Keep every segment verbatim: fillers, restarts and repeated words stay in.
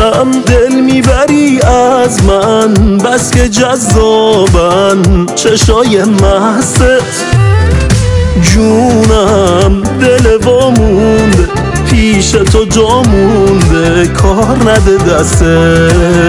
عاشقم دل میبری از من، بس که جذابن چشای مستت. جونم دل وامونده پیش تو جا مونده، کار نده دسته.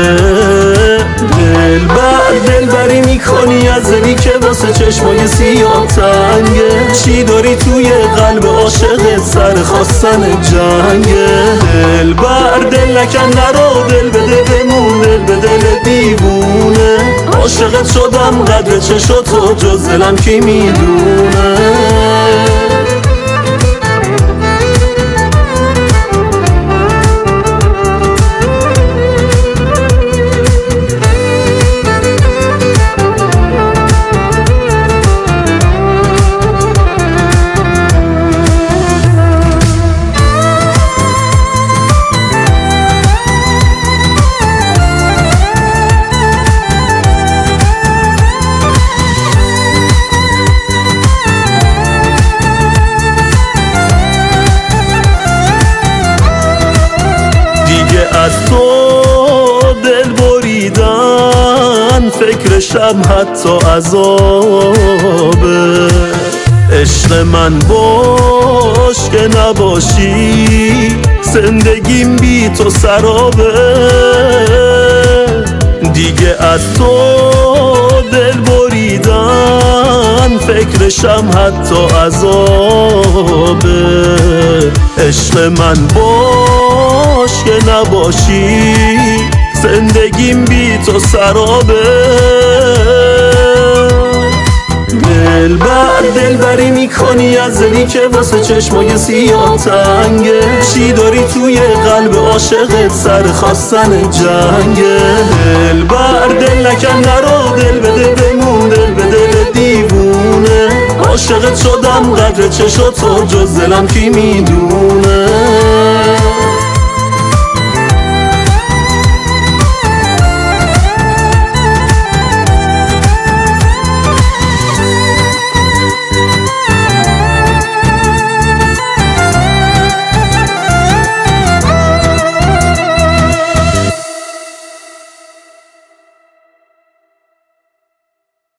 دل بر دل بری میکنی از دلی که واسه چشمای سیاه تنگه. چی داری توی قلب عاشق سر خواستن جنگه. دل بر دل نکن نرو، دل بده بمون، دل به دل دیوونه. عاشقت شدم قدر چشاتو جز دلم کی میدونه. از تو دل بریدن فکرشم حتی عذابه. عشق من باش که نباشی زندگیم بی تو سرابه. دیگه از تو دل بریدن فکرشم حتی عذابه. عشق من باش که نباشی زندگیم بی تو سرابه. دل بر دل بری میکنی از دلی که واسه چشمای سیاه تنگه. چی داری توی قلب عاشقت سر خواستن جنگه. دل بر دل نکن نرو، دل بده بمون، دل به دل دیوونه. عاشقت شدم قدر چشاتو جز دلم کی میدونه.